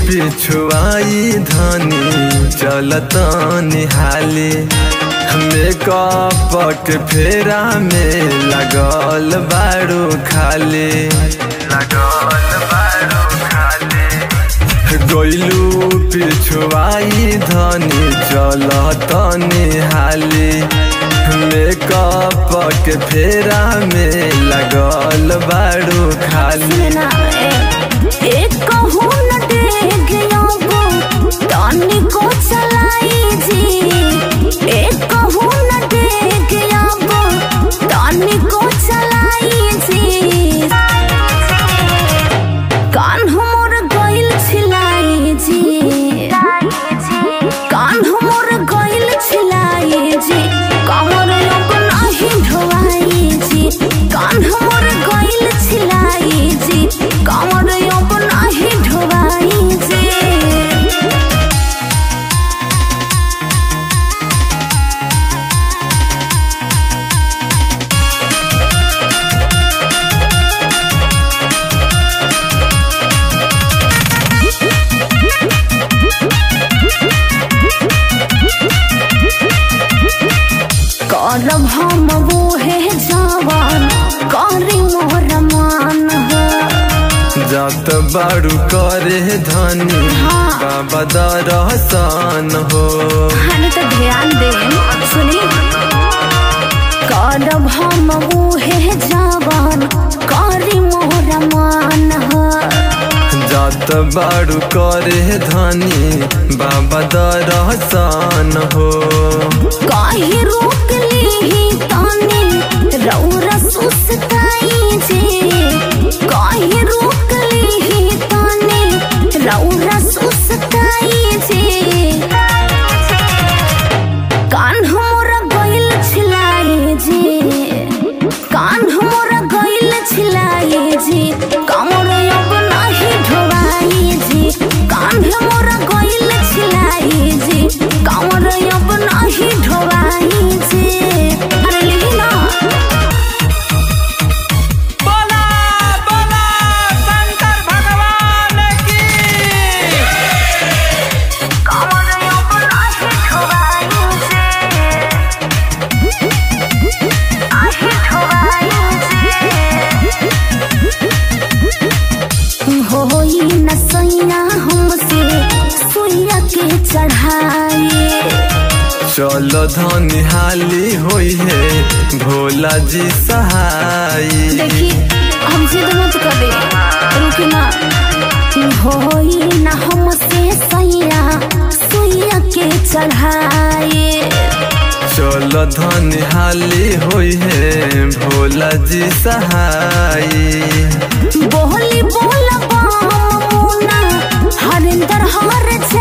पिछुआई धनी चलत निहाली मेकअप के फेरा में लगल बारू खाली गइलू पिछुआई धनी चलत निहाली मेकअप के फेरा में लगल बारू खाली एक कहूँ न देखियो तानी को चलाई जी एक कहूँ न देखियो तानी को चलाई जी कान हमर गइल छिलाई जी कान हमर गइल छिलाई जी कमर अपना ही ढोवाई जी कान हमर गइल छिलाई जी कमर अपना ही ढोवाई जी करब हम वो है जवान करी मोर मान हो जात बारू करे धनी बाबा दरसन हो हने तो ध्यान दे सुनी करब हम वो है जवान करी मोर मान हो जात बारू करे धनी बाबा दरसन हो काहे रोक ली ताने रौरा सुस्ताई जे काहे रोक ली ताने रौरा सुस्ताई जे कान हमरा गइल छिलाई जे कान हमरा गइल छिलाई जे कमर अपना ही ढोवाई जे कान हमरा गइल छिलाई जे कमर अपना ही ढोवाई जे अरे लीला बोला बोला शंकर भगवान की कमर अपना ही ढोवाई जे आही ढोवाई जे होई न सैया हमसे सुइया के चढ़ाई चल धनी हाली होई है भोला जी सहाई देखी हम जिद मत करे रुके ना होई ना हमसे सैया सुइया के चढ़ाई चल धनी हाली होई है भोला जी सहाई बोली बोला मुना हरिंदर हर